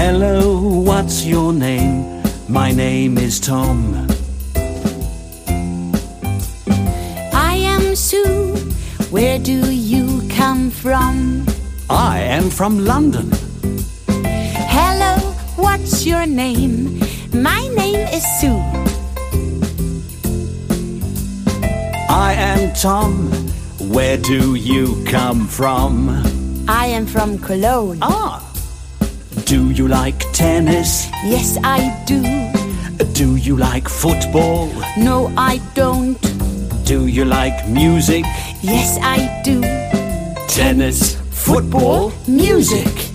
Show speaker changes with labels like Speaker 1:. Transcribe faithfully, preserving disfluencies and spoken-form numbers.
Speaker 1: Hello, what's your name? My name is Tom.
Speaker 2: I am Sue. Where do you come from?
Speaker 1: I am from London.
Speaker 2: Hello, what's your name? My name is Sue.
Speaker 1: I am Tom. Where do you come from?
Speaker 2: I am from Cologne.
Speaker 1: Ah, do you like tennis?
Speaker 2: Yes, I do.
Speaker 1: Do you like football?
Speaker 2: No, I don't.
Speaker 1: Do you like music?
Speaker 2: Yes, I do.
Speaker 1: Tennis, football,
Speaker 2: Music.